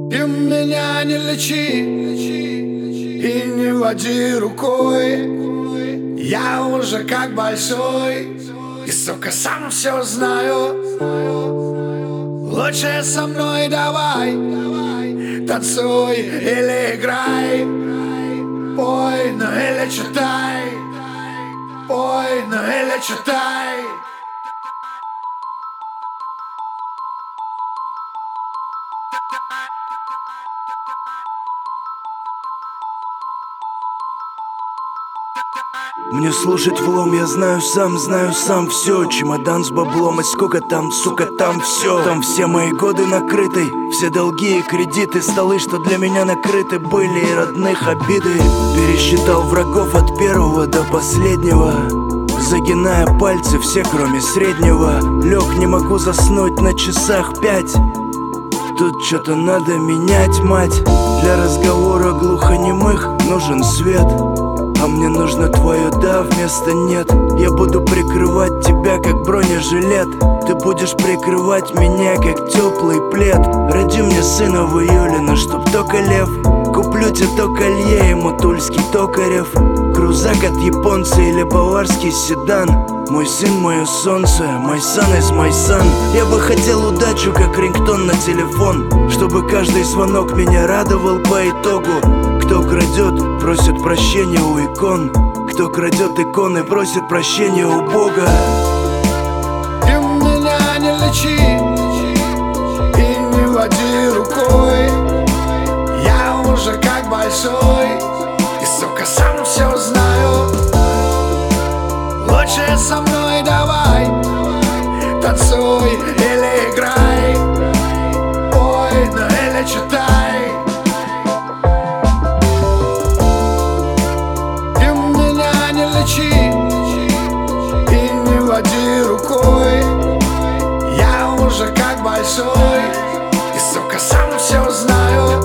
Ты меня не лечи и не води рукой. Я уже как большой и, сука, сам все знаю. Лучше со мной давай, танцуй или играй, пой, ну или читай, пой, ну или читай. Мне слушать влом, я знаю сам все. Чемодан с баблом, и сколько там, сука, там все. Там все мои годы накрыты, все долги и кредиты. Столы, что для меня накрыты, были и родных обиды. Пересчитал врагов от первого до последнего, загиная пальцы все, кроме среднего. Лег, не могу заснуть, на часах 5. Тут что-то надо менять, мать. Для разговора глухонемых нужен свет, а мне нужно твое да вместо нет. Я буду прикрывать тебя, как бронежилет. Ты будешь прикрывать меня, как теплый плед. Роди мне сына в июле, но чтоб только лев. Куплю тебе то колье, ему тульский токарев. Крузак от японца или баварский седан. Мой сын, мое солнце, my son is my son. Я бы хотел удачу, как рингтон на телефон, чтобы каждый звонок меня радовал по итогу. Кто крадет, просит прощения у икон. Кто крадет иконы, просит прощения у Бога. Ты меня не лечи и не води рукой. Я уже как большой и, сука, сам все знаю. Лучше со мной давай, танцуй или играй, пой, ну или читай. Ты меня не лечи и не води рукой. Я уже как большой и, сука, сам все знаю.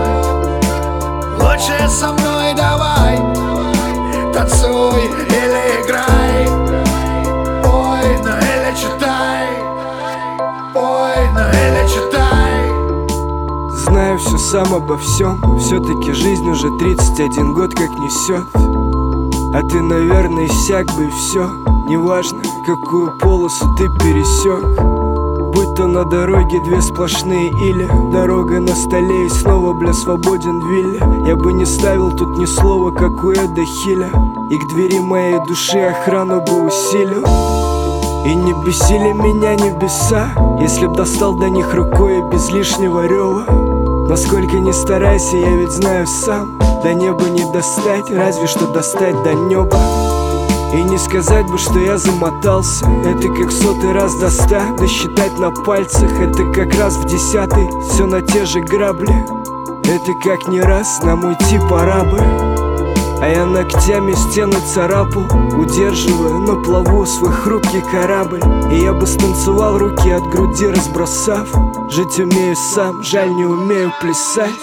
Лучше со мной давай, танцуй или играй, пой, ну или читай, пой, ну или читай. Знаю все сам обо всем, все-таки жизнь уже 31 год как несет. А ты, наверное, иссяк бы и все. Неважно, какую полосу ты пересек. Будь то на дороге две сплошные или дорога на столе и снова, бля, свободен в вилле. Я бы не ставил тут ни слова, как у Эда Хиля, и к двери моей души охрану бы усилил. И не бесили меня небеса, если б достал до них рукой и без лишнего рева. Насколько не старайся, я ведь знаю сам, до неба не достать, разве что достать до неба. И не сказать бы, что я замотался. Это как 100-й раз до 100, досчитать на пальцах. Это как раз в 10-й, все на те же грабли. Это как не раз нам уйти пора бы. А я ногтями стены царапал, удерживая на плаву свой хрупкий корабль. И я бы станцевал, руки от груди разбросав. Жить умею сам, жаль, не умею плясать.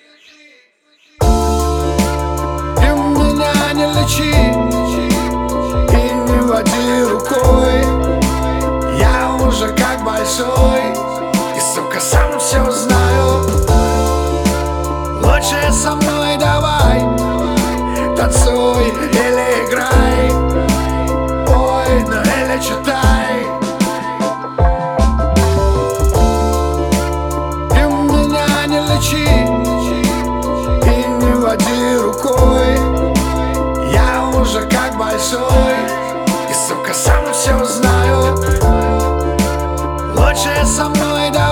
Ты меня не лечи и не води рукой. Я уже как большой и, сука, сам все знаю. Лучше со мной давай, танцуй или играй, пой, ну или читай. Ты меня не лечи и не води рукой. Я уже как большой и, сука, сам все знаю. Лучше со мной давай.